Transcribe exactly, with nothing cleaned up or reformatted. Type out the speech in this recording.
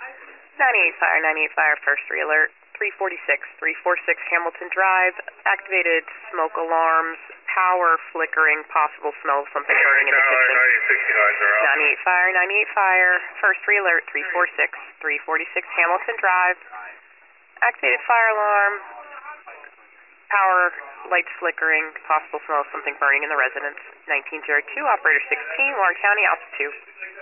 ninety-eight Fire, ninety-eight Fire, first re-alert. three forty-six, three forty-six Hamilton Drive, activated smoke alarms, power flickering, possible smell of something burning in the kitchen. ninety-eight Fire, ninety-eight Fire, first re-alert. three forty-six, three forty-six Hamilton Drive, activated fire alarm, power lights flickering, possible smell of something burning in the residence. nineteen oh two, operator sixteen, Warren County, altitude two.